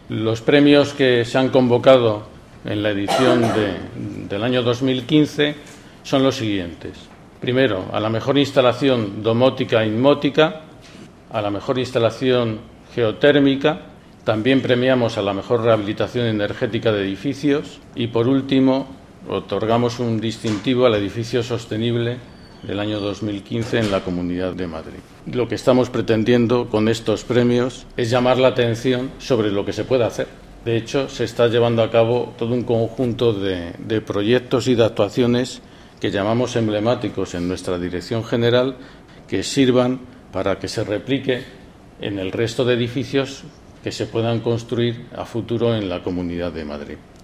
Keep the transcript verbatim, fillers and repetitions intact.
Los premios que se han convocado en la edición de, del año dos mil quince son los siguientes. Primero, a la mejor instalación domótica e inmótica, a la mejor instalación geotérmica, también premiamos a la mejor rehabilitación energética de edificios y, por último, otorgamos un distintivo al edificio sostenible del año dos mil quince en la Comunidad de Madrid. Lo que estamos pretendiendo con estos premios es llamar la atención sobre lo que se puede hacer. De hecho, se está llevando a cabo todo un conjunto de, de proyectos y de actuaciones que llamamos emblemáticos en nuestra Dirección General, que sirvan para que se replique en el resto de edificios que se puedan construir a futuro en la Comunidad de Madrid.